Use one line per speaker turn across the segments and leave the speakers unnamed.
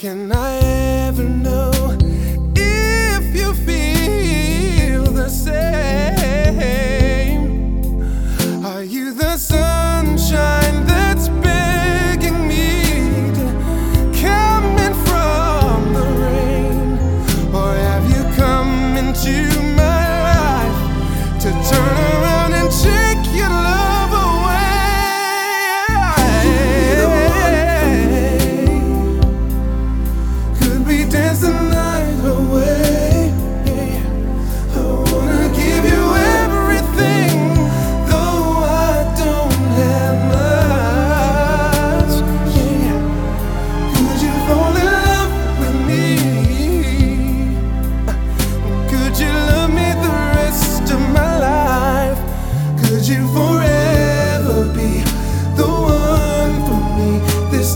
can I ever know if you feel the same? Are you the sunshine that's begging me to come in from the rain? Or have you come into my life to turn around and take your love away? Could we dance the night away? I wanna give you everything, though I don't have much. Could you fall in love with me? Could you love me the rest of my life? Could you forever be the one for me this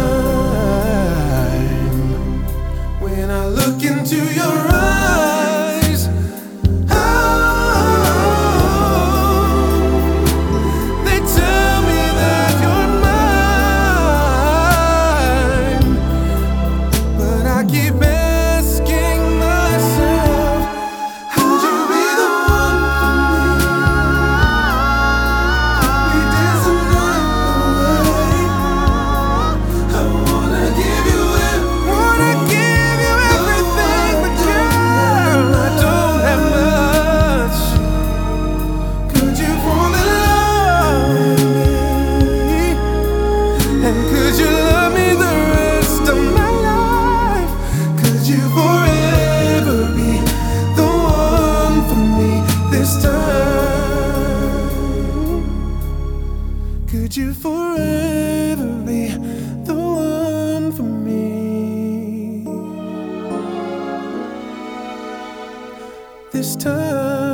time? When I look into your eyes, oh, they tell me that you're mine. But I keep asking myself, could you be the one for me? We dance the night away. I wanna give you everything, but girl, I don't have much. Could you fall in love with me? And could you love me the rest of my life? Could you forever be the one for me this time? Could you forever be the one for me this time?